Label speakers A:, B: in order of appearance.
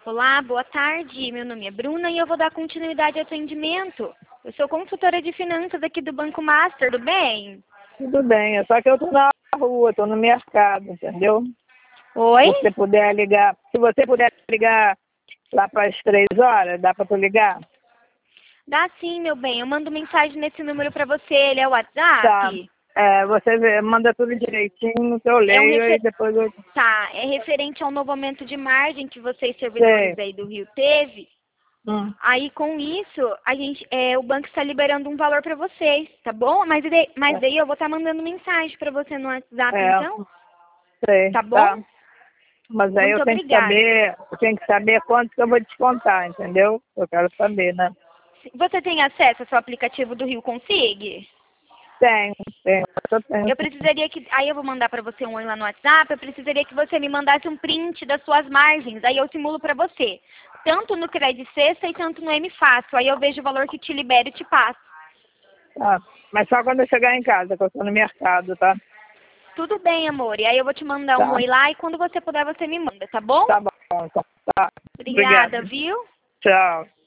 A: Olá, boa tarde. Meu nome é Bruna e eu vou dar continuidade ao atendimento. Eu sou consultora de finanças aqui do Banco Master, tudo bem?
B: Tudo bem, é só que eu tô na rua, tô no mercado, entendeu?
A: Oi?
B: Se você puder ligar lá para as 3 horas, dá para tu ligar?
A: Dá sim, meu bem. Eu mando mensagem nesse número pra você. Ele é o
B: Tá.
A: WhatsApp?
B: Manda tudo direitinho que eu
A: É um
B: leio e depois eu...
A: Tá, é referente ao novo aumento de margem que vocês
B: Sei.
A: servidores aí do Rio teve.
B: Hum.
A: Aí com isso, o banco está liberando um valor pra vocês, tá bom? Mas daí eu vou estar mandando mensagem pra você no WhatsApp,
B: É,
A: então,
B: sei,
A: tá bom?
B: tá. Mas aí
A: Muito obrigada.
B: eu tenho que saber quanto que eu vou descontar, entendeu? Eu quero saber, né?
A: Você tem acesso ao seu aplicativo do Rio Consig?
B: Tenho, eu tenho.
A: Eu precisaria que... Aí eu vou mandar pra você um oi lá no WhatsApp. Eu precisaria que você me mandasse um print das suas margens. Aí eu simulo pra você. Tanto no Credit Sexta e tanto no M Fácil. Aí eu vejo o valor que te libero e te passo.
B: Tá. Mas só quando eu chegar em casa, que eu tô no mercado, tá?
A: Tudo bem, amor. E aí eu vou te mandar um
B: Tá,
A: oi lá. E quando você puder, você me manda, tá bom?
B: tá bom, então. Tá.
A: Obrigada,
B: Obrigada.
A: viu?
B: Tchau.